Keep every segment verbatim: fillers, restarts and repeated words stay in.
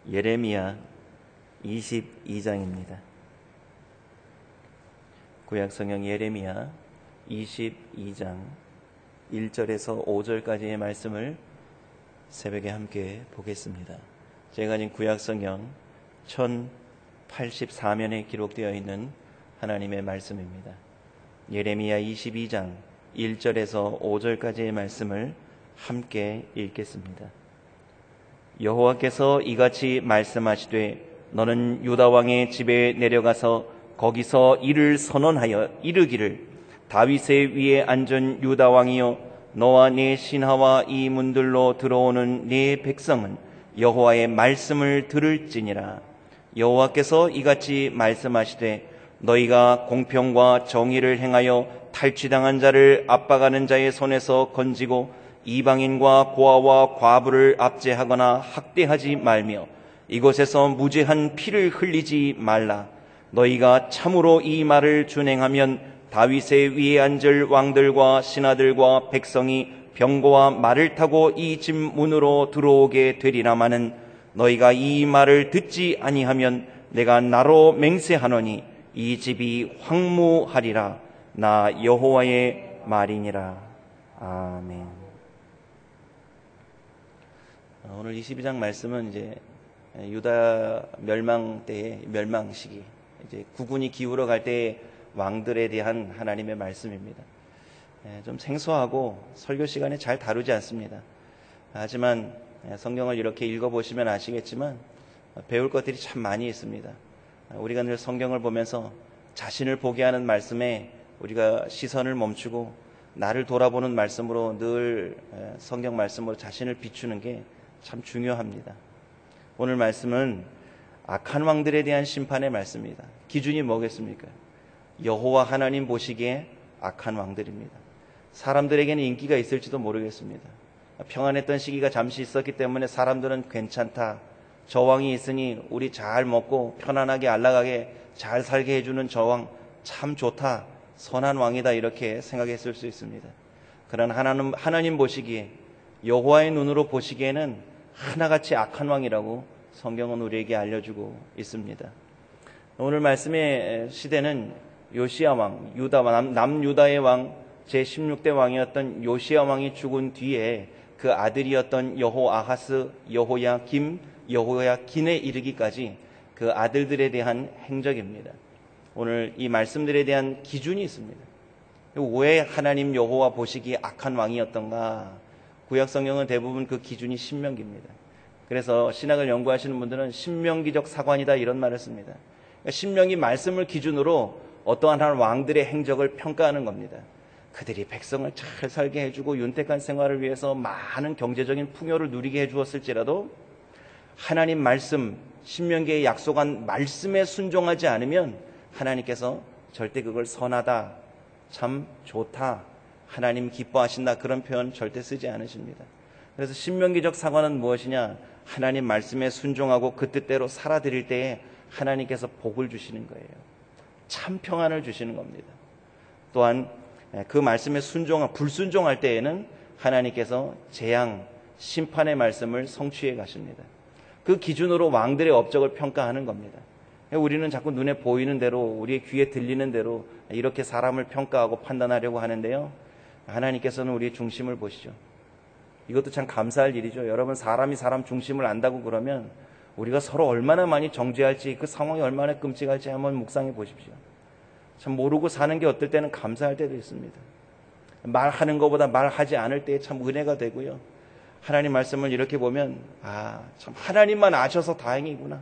예레미야 이십이 장입니다. 구약성경 예레미야 이십이 장 일 절에서 오 절까지의 말씀을 새벽에 함께 보겠습니다. 제가 가진 구약성경 천팔십사 면에 기록되어 있는 하나님의 말씀입니다. 예레미야 이십이 장 일 절에서 오 절까지의 말씀을 함께 읽겠습니다. 여호와께서 이같이 말씀하시되 너는 유다 왕의 집에 내려가서 거기서 이를 선언하여 이르기를 다윗의 위에 앉은 유다 왕이여 너와 네 신하와 이 문들로 들어오는 네 백성은 여호와의 말씀을 들을지니라. 여호와께서 이같이 말씀하시되 너희가 공평과 정의를 행하여 탈취당한 자를 압박하는 자의 손에서 건지고 이방인과 고아와 과부를 압제하거나 학대하지 말며 이곳에서 무죄한 피를 흘리지 말라. 너희가 참으로 이 말을 준행하면 다윗의 위에 앉을 왕들과 신하들과 백성이 병거와 말을 타고 이 집 문으로 들어오게 되리라마는 너희가 이 말을 듣지 아니하면 내가 나로 맹세하노니 이 집이 황무하리라. 나 여호와의 말이니라. 아멘. 오늘 이십이 장 말씀은 이제 유다 멸망 때의 멸망 시기, 이제 국군이 기울어 갈 때의 왕들에 대한 하나님의 말씀입니다. 좀 생소하고 설교 시간에 잘 다루지 않습니다. 하지만 성경을 이렇게 읽어보시면 아시겠지만 배울 것들이 참 많이 있습니다. 우리가 늘 성경을 보면서 자신을 보게 하는 말씀에 우리가 시선을 멈추고 나를 돌아보는 말씀으로 늘 성경 말씀으로 자신을 비추는 게 참 중요합니다. 오늘 말씀은 악한 왕들에 대한 심판의 말씀입니다. 기준이 뭐겠습니까? 여호와 하나님 보시기에 악한 왕들입니다. 사람들에게는 인기가 있을지도 모르겠습니다. 평안했던 시기가 잠시 있었기 때문에 사람들은 괜찮다, 저 왕이 있으니 우리 잘 먹고 편안하게 안락하게 잘 살게 해주는 저 왕 참 좋다, 선한 왕이다, 이렇게 생각했을 수 있습니다. 그러나 하나님, 하나님 보시기에, 여호와의 눈으로 보시기에는 하나같이 악한 왕이라고 성경은 우리에게 알려주고 있습니다. 오늘 말씀의 시대는 요시야 왕, 유다 남, 남유다의 왕, 제십육 대 왕이었던 요시야 왕이 죽은 뒤에 그 아들이었던 여호아하스, 여호야김, 여호야긴에 이르기까지 그 아들들에 대한 행적입니다. 오늘 이 말씀들에 대한 기준이 있습니다. 왜 하나님 여호와 보시기에 악한 왕이었던가? 구약 성경은 대부분 그 기준이 신명기입니다. 그래서 신학을 연구하시는 분들은 신명기적 사관이다, 이런 말을 씁니다. 그러니까 신명기 말씀을 기준으로 어떠한 한 왕들의 행적을 평가하는 겁니다. 그들이 백성을 잘 살게 해주고 윤택한 생활을 위해서 많은 경제적인 풍요를 누리게 해주었을지라도 하나님 말씀, 신명기에 약속한 말씀에 순종하지 않으면 하나님께서 절대 그걸 선하다, 참 좋다, 하나님 기뻐하신다, 그런 표현 절대 쓰지 않으십니다. 그래서 신명기적 사관은 무엇이냐? 하나님 말씀에 순종하고 그 뜻대로 살아드릴 때에 하나님께서 복을 주시는 거예요. 참 평안을 주시는 겁니다. 또한 그 말씀에 순종, 불순종할 때에는 하나님께서 재앙, 심판의 말씀을 성취해 가십니다. 그 기준으로 왕들의 업적을 평가하는 겁니다. 우리는 자꾸 눈에 보이는 대로, 우리의 귀에 들리는 대로 이렇게 사람을 평가하고 판단하려고 하는데요, 하나님께서는 우리의 중심을 보시죠. 이것도 참 감사할 일이죠. 여러분, 사람이 사람 중심을 안다고 그러면 우리가 서로 얼마나 많이 정죄할지, 그 상황이 얼마나 끔찍할지 한번 묵상해 보십시오. 참 모르고 사는 게 어떨 때는 감사할 때도 있습니다. 말하는 것보다 말하지 않을 때에 참 은혜가 되고요. 하나님 말씀을 이렇게 보면, 아, 참 하나님만 아셔서 다행이구나,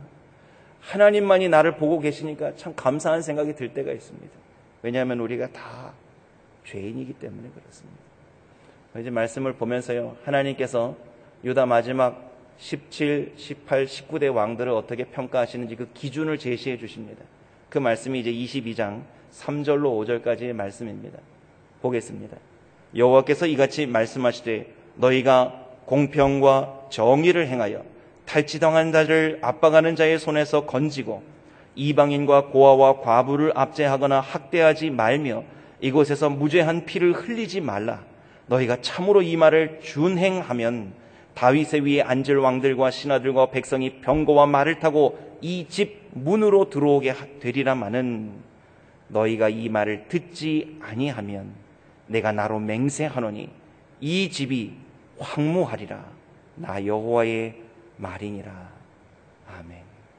하나님만이 나를 보고 계시니까 참 감사한 생각이 들 때가 있습니다. 왜냐하면 우리가 다 죄인이기 때문에 그렇습니다. 이제 말씀을 보면서요, 하나님께서 유다 마지막 십칠, 십팔, 십구 대 왕들을 어떻게 평가하시는지 그 기준을 제시해 주십니다. 그 말씀이 이제 이십이 장 삼 절로 오 절까지의 말씀입니다. 보겠습니다. 여호와께서 이같이 말씀하시되 너희가 공평과 정의를 행하여 탈취당한 자를 압박하는 자의 손에서 건지고 이방인과 고아와 과부를 압제하거나 학대하지 말며 이곳에서 무죄한 피를 흘리지 말라. 너희가 참으로 이 말을 준행하면 다윗의 위에 앉을 왕들과 신하들과 백성이 병거와 말을 타고 이 집 문으로 들어오게 되리라마는 너희가 이 말을 듣지 아니하면 내가 나로 맹세하노니 이 집이 황무하리라. 나 여호와의 말이니라. 아멘.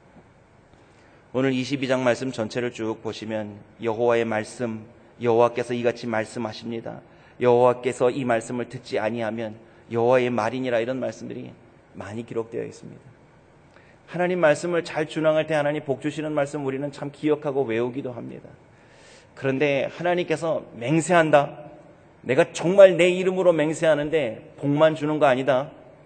오늘 이십이 장 말씀 전체를 쭉 보시면 여호와의 말씀, 여호와께서 이같이 말씀하십니다. 여호와께서 이 말씀을 듣지 아니하면 여호와의 말이니라, 이런 말씀들이 많이 기록되어 있습니다. 하나님 말씀을 잘 준행할 때 하나님 복 주시는 말씀 우리는 참 기억하고 외우기도 합니다. 그런데 하나님께서 맹세한다, 내가 정말 내 이름으로 맹세하는데 복만 주는 거 아니다,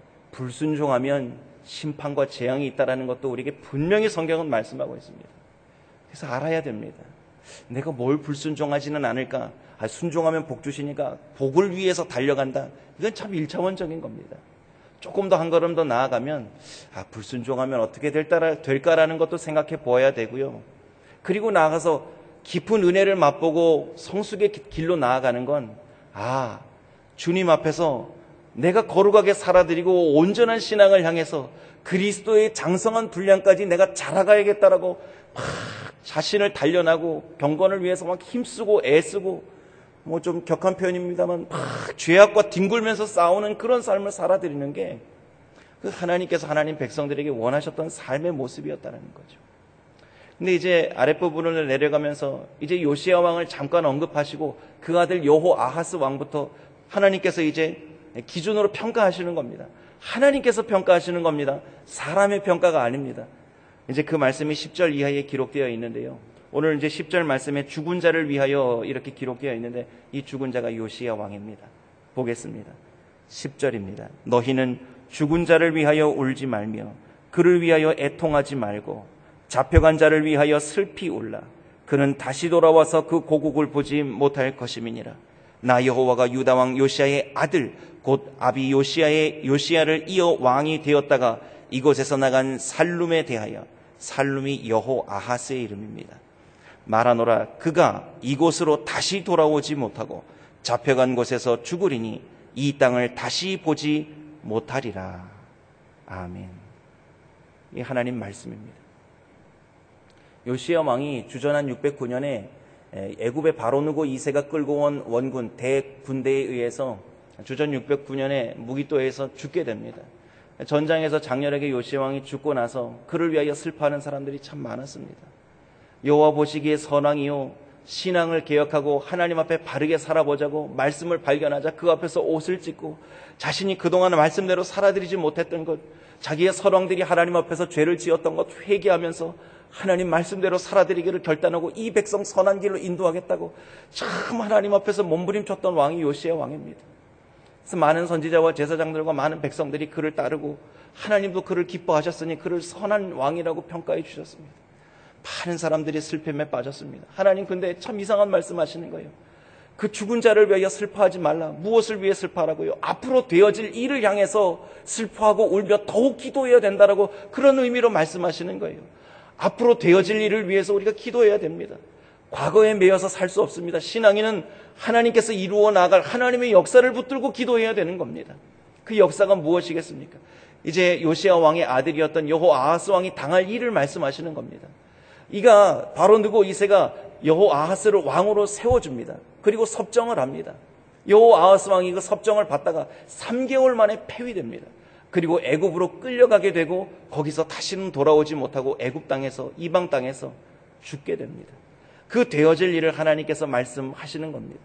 불순종하면 심판과 재앙이 있다는 것도 우리에게 분명히 성경은 말씀하고 있습니다. 그래서 알아야 됩니다. 내가 뭘 불순종하지는 않을까? 아, 순종하면 복 주시니까 복을 위해서 달려간다. 이건 참 일차원적인 겁니다. 조금 더 한 걸음 더 나아가면 아, 불순종하면 어떻게 될까라는 것도 생각해 보아야 되고요. 그리고 나아가서 깊은 은혜를 맛보고 성숙의 길로 나아가는 건 아, 주님 앞에서 내가 거룩하게 살아드리고 온전한 신앙을 향해서 그리스도의 장성한 분량까지 내가 자라가야겠다라고 막 자신을 단련하고 경건을 위해서 막 힘쓰고 애쓰고, 뭐 좀 격한 표현입니다만 막 죄악과 뒹굴면서 싸우는 그런 삶을 살아드리는 게 그 하나님께서 하나님 백성들에게 원하셨던 삶의 모습이었다는 거죠. 근데 이제 아랫부분을 내려가면서 이제 요시야 왕을 잠깐 언급하시고 그 아들 여호 아하스 왕부터 하나님께서 이제 기준으로 평가하시는 겁니다. 하나님께서 평가하시는 겁니다. 사람의 평가가 아닙니다. 이제 그 말씀이 십 절 이하에 기록되어 있는데요. 오늘 이제 십 절 말씀에 죽은 자를 위하여 이렇게 기록되어 있는데 이 죽은 자가 요시야 왕입니다. 보겠습니다. 십 절입니다. 너희는 죽은 자를 위하여 울지 말며 그를 위하여 애통하지 말고 잡혀간 자를 위하여 슬피 울라. 그는 다시 돌아와서 그 고국을 보지 못할 것임이니라. 나 여호와가 유다 왕 요시야의 아들 곧 아비 요시야의 요시야를 이어 왕이 되었다가 이곳에서 나간 살룸에 대하여, 살룸이 여호 아하스의 이름입니다. 말하노라. 그가 이곳으로 다시 돌아오지 못하고 잡혀간 곳에서 죽으리니 이 땅을 다시 보지 못하리라. 아멘. 이 하나님 말씀입니다. 요시야 왕이 주전한 육백구 년에 애굽의 바로누고 이 세가 끌고 온 원군 대군대에 의해서 주전 육백구 년에 무기또에서 죽게 됩니다. 전장에서 장렬하게 요시야 왕이 죽고 나서 그를 위하여 슬퍼하는 사람들이 참 많았습니다. 여호와 보시기에 선왕이요 신앙을 개혁하고 하나님 앞에 바르게 살아보자고 말씀을 발견하자 그 앞에서 옷을 찢고 자신이 그동안 말씀대로 살아드리지 못했던 것, 자기의 선왕들이 하나님 앞에서 죄를 지었던 것 회개하면서 하나님 말씀대로 살아드리기를 결단하고 이 백성 선한 길로 인도하겠다고 참 하나님 앞에서 몸부림쳤던 왕이 요시야 왕입니다. 그래서 많은 선지자와 제사장들과 많은 백성들이 그를 따르고 하나님도 그를 기뻐하셨으니 그를 선한 왕이라고 평가해 주셨습니다. 많은 사람들이 슬픔에 빠졌습니다. 하나님 근데 참 이상한 말씀하시는 거예요. 그 죽은 자를 위하여 슬퍼하지 말라. 무엇을 위해 슬퍼하라고요? 앞으로 되어질 일을 향해서 슬퍼하고 울며 더욱 기도해야 된다라고 그런 의미로 말씀하시는 거예요. 앞으로 되어질 일을 위해서 우리가 기도해야 됩니다. 과거에 매여서 살 수 없습니다. 신앙인은 하나님께서 이루어 나갈 하나님의 역사를 붙들고 기도해야 되는 겁니다. 그 역사가 무엇이겠습니까? 이제 요시야 왕의 아들이었던 여호 아하스 왕이 당할 일을 말씀하시는 겁니다. 이가 바로 누고 이세가 여호 아하스를 왕으로 세워줍니다. 그리고 섭정을 합니다. 여호 아하스 왕이 그 섭정을 받다가 삼 개월 만에 폐위됩니다. 그리고 애굽으로 끌려가게 되고 거기서 다시는 돌아오지 못하고 애굽 땅에서 이방 땅에서 죽게 됩니다. 그 되어질 일을 하나님께서 말씀하시는 겁니다.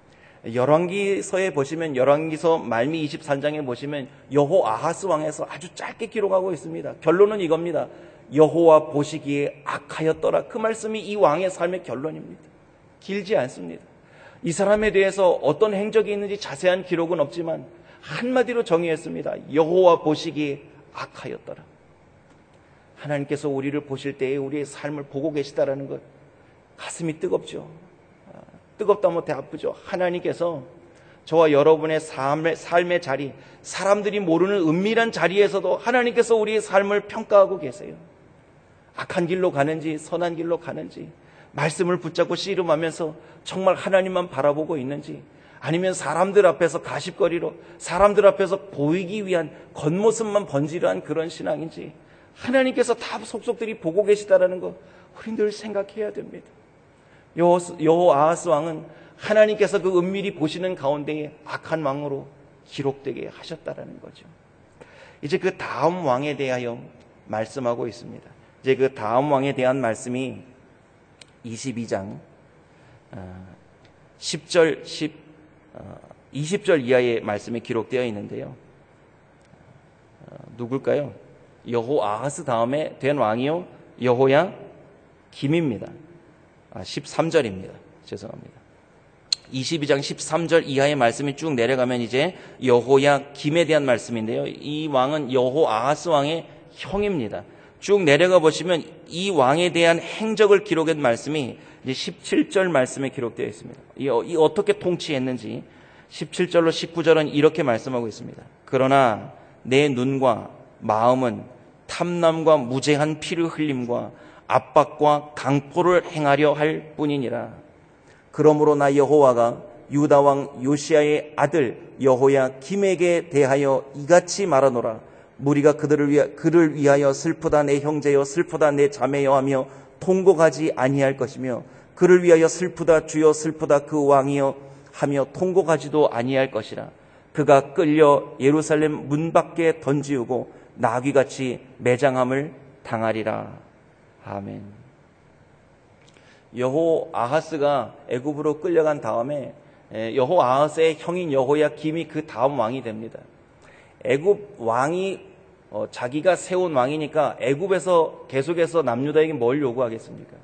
열왕기서에 보시면 열왕기서 말미 이십삼 장에 보시면 여호 아하스 왕에서 아주 짧게 기록하고 있습니다. 결론은 이겁니다. 여호와 보시기에 악하였더라. 그 말씀이 이 왕의 삶의 결론입니다. 길지 않습니다. 이 사람에 대해서 어떤 행적이 있는지 자세한 기록은 없지만 한마디로 정의했습니다. 여호와 보시기에 악하였더라. 하나님께서 우리를 보실 때에 우리의 삶을 보고 계시다라는 것 가슴이 뜨겁죠. 뜨겁다 못해 아프죠. 하나님께서 저와 여러분의 삶의, 삶의 자리, 사람들이 모르는 은밀한 자리에서도 하나님께서 우리의 삶을 평가하고 계세요. 악한 길로 가는지 선한 길로 가는지 말씀을 붙잡고 씨름하면서 정말 하나님만 바라보고 있는지 아니면 사람들 앞에서 가십거리로 사람들 앞에서 보이기 위한 겉모습만 번지르한 그런 신앙인지 하나님께서 다 속속들이 보고 계시다라는 거 우리 늘 생각해야 됩니다. 여호아하스 왕은 하나님께서 그 은밀히 보시는 가운데에 악한 왕으로 기록되게 하셨다라는 거죠. 이제 그 다음 왕에 대하여 말씀하고 있습니다. 이제 그 다음 왕에 대한 말씀이 이십이 장 십 절, 이십 절 이하의 말씀이 기록되어 있는데요. 누굴까요? 여호아하스 다음에 된 왕이요 여호야 김입니다. 아, 십삼 절입니다. 죄송합니다. 이십이 장 십삼 절 이하의 말씀이 쭉 내려가면 이제 여호야 김에 대한 말씀인데요. 이 왕은 여호아하스 왕의 형입니다. 쭉 내려가 보시면 이 왕에 대한 행적을 기록한 말씀이 이제 십칠 절 말씀에 기록되어 있습니다. 이, 이 어떻게 통치했는지 십칠 절로 십구 절은 이렇게 말씀하고 있습니다. 그러나 내 눈과 마음은 탐남과 무죄한 피를 흘림과 압박과 강포를 행하려 할 뿐이니라. 그러므로 나 여호와가 유다 왕 요시야의 아들 여호야 김에게 대하여 이같이 말하노라. 무리가 그들을 위하, 그를 위하여 슬프다 내 형제여 슬프다 내 자매여 하며 통곡하지 아니할 것이며 그를 위하여 슬프다 주여 슬프다 그 왕이여 하며 통곡하지도 아니할 것이라. 그가 끌려 예루살렘 문 밖에 던지우고 나귀같이 매장함을 당하리라. 아멘. 여호아하스가 애굽으로 끌려간 다음에 여호아하스의 형인 여호야김이 그 다음 왕이 됩니다. 애굽 왕이 어, 자기가 세운 왕이니까 애굽에서 계속해서 남유다에게 뭘 요구하겠습니까?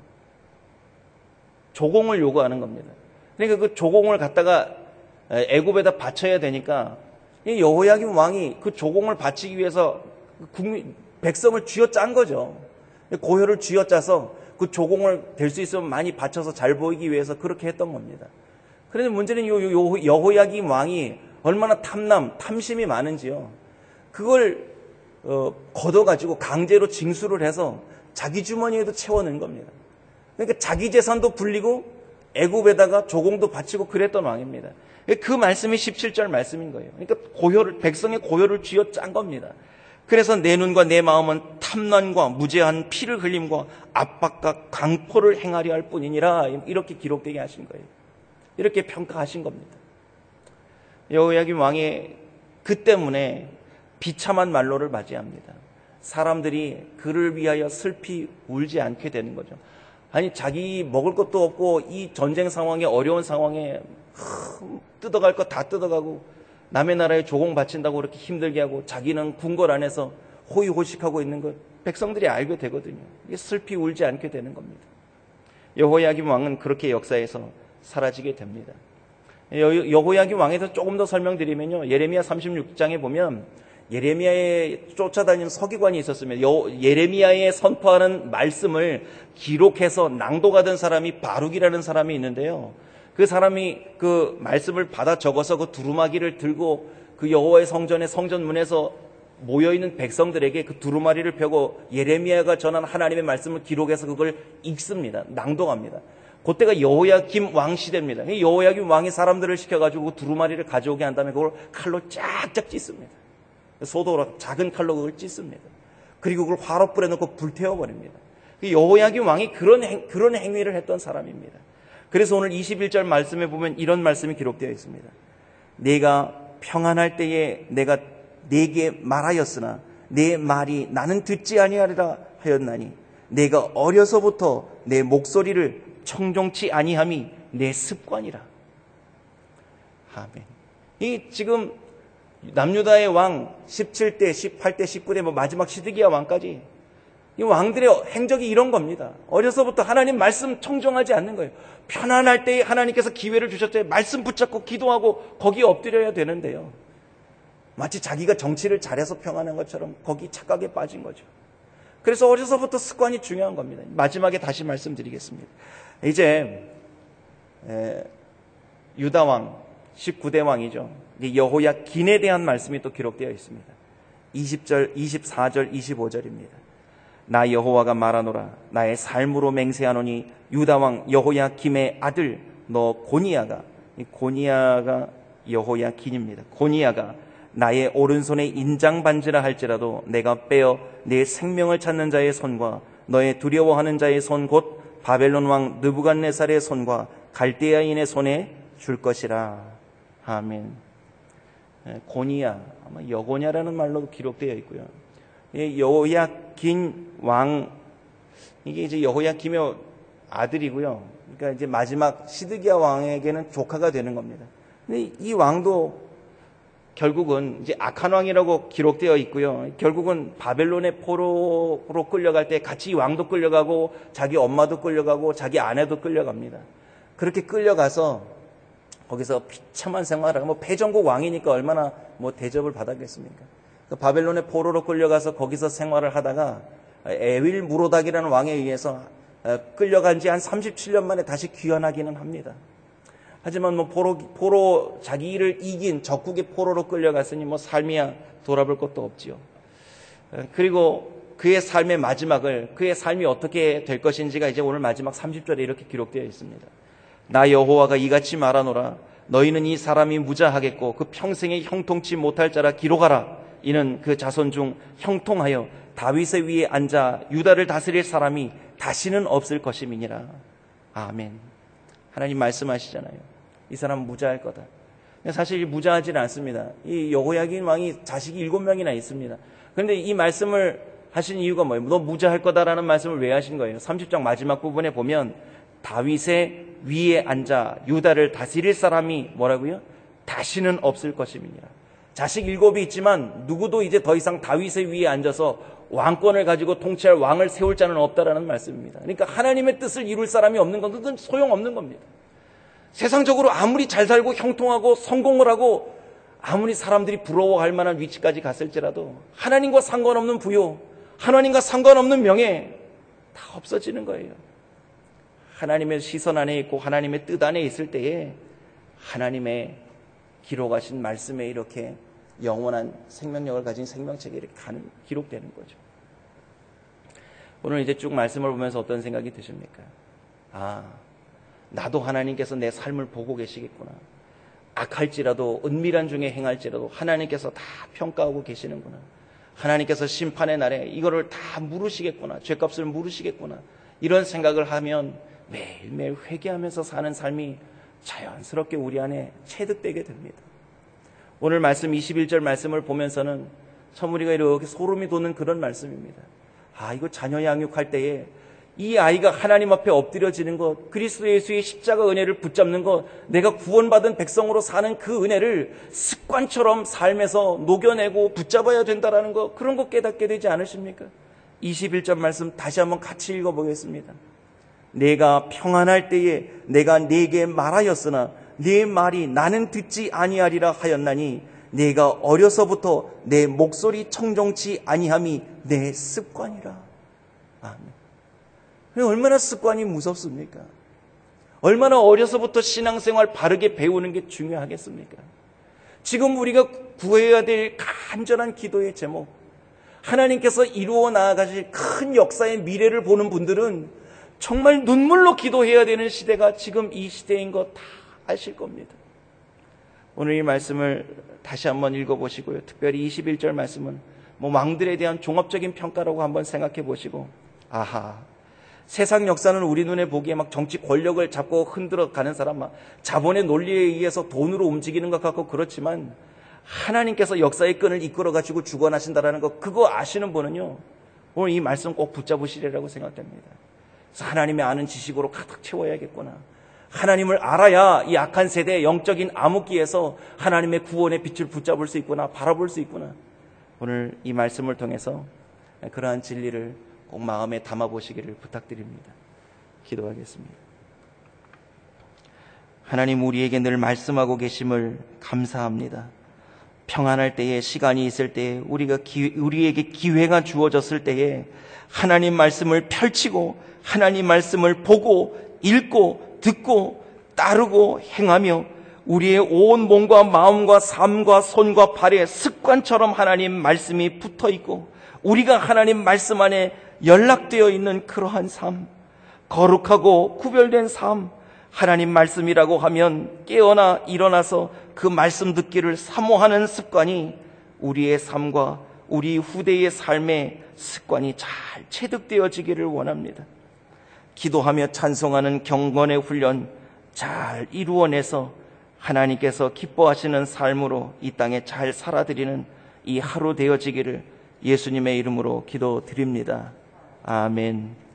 조공을 요구하는 겁니다. 그러니까 그 조공을 갖다가 애굽에다 바쳐야 되니까 여호야김 왕이 그 조공을 바치기 위해서 국민 백성을 쥐어짠 거죠. 고혈을 쥐어짜서 그 조공을 될 수 있으면 많이 바쳐서 잘 보이기 위해서 그렇게 했던 겁니다. 그런데 문제는 요, 요 여호야김 왕이 얼마나 탐남, 탐심이 많은지요. 그걸 어, 걷어가지고 강제로 징수를 해서 자기 주머니에도 채워넣은 겁니다. 그러니까 자기 재산도 불리고 애굽에다가 조공도 바치고 그랬던 왕입니다. 그 말씀이 십칠 절 말씀인 거예요. 그러니까 고혈을, 백성의 고혈을 쥐어짠 겁니다. 그래서 내 눈과 내 마음은 탐난과 무죄한 피를 흘림과 압박과 강포를 행하려 할 뿐이니라. 이렇게 기록되게 하신 거예요. 이렇게 평가하신 겁니다. 여호야김 왕이 그 때문에 비참한 말로를 맞이합니다. 사람들이 그를 위하여 슬피 울지 않게 되는 거죠. 아니 자기 먹을 것도 없고 이 전쟁 상황에 어려운 상황에 뜯어갈 거 다 뜯어가고 남의 나라에 조공 바친다고 그렇게 힘들게 하고 자기는 궁궐 안에서 호의호식하고 있는 것 백성들이 알게 되거든요. 이게 슬피 울지 않게 되는 겁니다. 여호야김 왕은 그렇게 역사에서 사라지게 됩니다. 여호야김 왕에 대해서 조금 더 설명드리면요. 예레미야 삼십육 장에 보면 예레미야에 쫓아다니는 서기관이 있었으면 예레미야에 선포하는 말씀을 기록해서 낭독하던 사람이 바룩이라는 사람이 있는데요. 그 사람이 그 말씀을 받아 적어서 그 두루마기를 들고 그 여호와의 성전의 성전문에서 모여있는 백성들에게 그 두루마리를 펴고 예레미야가 전한 하나님의 말씀을 기록해서 그걸 읽습니다. 낭독합니다. 그때가 여호야김 왕 시대입니다. 여호야김 왕이 사람들을 시켜가지고 그 두루마리를 가져오게 한 다음에 그걸 칼로 쫙쫙 찢습니다. 소도로 작은 칼로 그걸 찢습니다. 그리고 그걸 화로 뿌려놓고 불태워버립니다. 여호야김 왕이 그런, 행, 그런 행위를 했던 사람입니다. 그래서 오늘 이십일 절 말씀에 보면 이런 말씀이 기록되어 있습니다. 내가 평안할 때에 내가 내게 말하였으나 내 말이 나는 듣지 아니하리라 하였나니 내가 어려서부터 내 목소리를 청종치 아니함이 내 습관이라. 아멘. 이 지금 남유다의 왕 십칠 대, 십팔 대, 십구 대 뭐 마지막 시드기야 왕까지 이 왕들의 행적이 이런 겁니다. 어려서부터 하나님 말씀 청종하지 않는 거예요. 편안할 때 하나님께서 기회를 주셨대요. 말씀 붙잡고 기도하고 거기에 엎드려야 되는데요. 마치 자기가 정치를 잘해서 평안한 것처럼 거기 착각에 빠진 거죠. 그래서 어려서부터 습관이 중요한 겁니다. 마지막에 다시 말씀드리겠습니다. 이제 에, 유다 왕 십구 대 왕이죠. 여호야긴에 대한 말씀이 또 기록되어 있습니다. 이십 절, 이십사 절, 이십오 절입니다. 나 여호와가 말하노라. 나의 삶으로 맹세하노니 유다 왕 여호야김의 아들 너 고니야가 이 고니야가 여호야긴입니다. 고니야가 나의 오른손에 인장 반지라 할지라도 내가 빼어 내 생명을 찾는 자의 손과 너의 두려워하는 자의 손 곧 바벨론 왕 느부갓네살의 손과 갈대아인의 손에 줄 것이라. 아멘. 고니야, 아마 여고냐라는 말로 기록되어 있고요. 여호야긴 왕, 이게 이제 여호야김의 아들이고요. 그러니까 이제 마지막 시드기야 왕에게는 조카가 되는 겁니다. 근데 이 왕도 결국은 이제 악한 왕이라고 기록되어 있고요. 결국은 바벨론의 포로로 끌려갈 때 같이 이 왕도 끌려가고 자기 엄마도 끌려가고 자기 아내도 끌려갑니다. 그렇게 끌려가서 거기서 비참한 생활을, 뭐 패전국 왕이니까 얼마나 뭐 대접을 받았겠습니까? 그 바벨론의 포로로 끌려가서 거기서 생활을 하다가 에윌 무로닥이라는 왕에 의해서 끌려간 지 한 삼십칠 년 만에 다시 귀환하기는 합니다. 하지만 뭐 포로, 포로, 자기를 이긴 적국의 포로로 끌려갔으니 뭐 삶이야 돌아볼 것도 없지요. 그리고 그의 삶의 마지막을, 그의 삶이 어떻게 될 것인지가 이제 오늘 마지막 삼십 절에 이렇게 기록되어 있습니다. 나 여호와가 이같이 말하노라. 너희는 이 사람이 무자하겠고 그 평생에 형통치 못할 자라 기록하라. 이는 그 자손 중 형통하여 다윗의 위에 앉아 유다를 다스릴 사람이 다시는 없을 것임이니라. 아멘. 하나님 말씀하시잖아요. 이 사람은 무자할 거다. 사실 무자하지는 않습니다. 이 여호야긴 왕이 자식이 일곱 명이나 있습니다. 그런데 이 말씀을 하신 이유가 뭐예요? 너 무자할 거다라는 말씀을 왜 하신 거예요? 삼십 장 마지막 부분에 보면 다윗의 위에 앉아 유다를 다스릴 사람이 뭐라고요? 다시는 없을 것임이니라. 자식 일곱이 있지만 누구도 이제 더 이상 다윗의 위에 앉아서 왕권을 가지고 통치할 왕을 세울 자는 없다라는 말씀입니다. 그러니까 하나님의 뜻을 이룰 사람이 없는 건 그건 소용없는 겁니다. 세상적으로 아무리 잘 살고 형통하고 성공을 하고 아무리 사람들이 부러워할 만한 위치까지 갔을지라도 하나님과 상관없는 부요, 하나님과 상관없는 명예 다 없어지는 거예요. 하나님의 시선 안에 있고 하나님의 뜻 안에 있을 때에 하나님의 기록하신 말씀에 이렇게 영원한 생명력을 가진 생명책에 이렇게 가는, 기록되는 거죠. 오늘 이제 쭉 말씀을 보면서 어떤 생각이 드십니까? 아, 나도 하나님께서 내 삶을 보고 계시겠구나. 악할지라도 은밀한 중에 행할지라도 하나님께서 다 평가하고 계시는구나. 하나님께서 심판의 날에 이거를 다 물으시겠구나. 죄값을 물으시겠구나. 이런 생각을 하면 매일매일 회개하면서 사는 삶이 자연스럽게 우리 안에 체득되게 됩니다. 오늘 말씀 이십일 절 말씀을 보면서는 참 우리가 이렇게 소름이 돋는 그런 말씀입니다. 아, 이거 자녀 양육할 때에 이 아이가 하나님 앞에 엎드려지는 것, 그리스도 예수의 십자가 은혜를 붙잡는 것, 내가 구원받은 백성으로 사는 그 은혜를 습관처럼 삶에서 녹여내고 붙잡아야 된다는 것, 그런 거 깨닫게 되지 않으십니까? 이십일 절 말씀 다시 한번 같이 읽어보겠습니다. 내가 평안할 때에 내가 네게 말하였으나 네 말이 나는 듣지 아니하리라 하였나니 내가 어려서부터 내 목소리 청정치 아니함이 내 습관이라. 아멘. 얼마나 습관이 무섭습니까? 얼마나 어려서부터 신앙생활 바르게 배우는 게 중요하겠습니까? 지금 우리가 구해야 될 간절한 기도의 제목, 하나님께서 이루어 나아가실 큰 역사의 미래를 보는 분들은 정말 눈물로 기도해야 되는 시대가 지금 이 시대인 거 다 아실 겁니다. 오늘 이 말씀을 다시 한번 읽어보시고요. 특별히 이십일 절 말씀은 뭐 왕들에 대한 종합적인 평가라고 한번 생각해 보시고, 아하, 세상 역사는 우리 눈에 보기에 막 정치 권력을 잡고 흔들어 가는 사람, 막 자본의 논리에 의해서 돈으로 움직이는 것 같고 그렇지만 하나님께서 역사의 끈을 이끌어가지고 주관하신다라는 거, 그거 아시는 분은요, 오늘 이 말씀 꼭 붙잡으시리라고 생각됩니다. 그래서 하나님의 아는 지식으로 가득 채워야겠구나. 하나님을 알아야 이 악한 세대의 영적인 암흑기에서 하나님의 구원의 빛을 붙잡을 수 있구나, 바라볼 수 있구나. 오늘 이 말씀을 통해서 그러한 진리를 꼭 마음에 담아보시기를 부탁드립니다. 기도하겠습니다. 하나님, 우리에게 늘 말씀하고 계심을 감사합니다. 평안할 때에, 시간이 있을 때에, 우리가 기, 우리에게 기회가 주어졌을 때에 하나님 말씀을 펼치고 하나님 말씀을 보고 읽고 듣고 따르고 행하며 우리의 온 몸과 마음과 삶과 손과 발에 습관처럼 하나님 말씀이 붙어있고 우리가 하나님 말씀 안에 연락되어 있는 그러한 삶, 거룩하고 구별된 삶, 하나님 말씀이라고 하면 깨어나 일어나서 그 말씀 듣기를 사모하는 습관이 우리의 삶과 우리 후대의 삶의 습관이 잘 체득되어지기를 원합니다. 기도하며 찬송하는 경건의 훈련 잘 이루어내서 하나님께서 기뻐하시는 삶으로 이 땅에 잘 살아드리는 이 하루 되어지기를 예수님의 이름으로 기도드립니다. 아멘.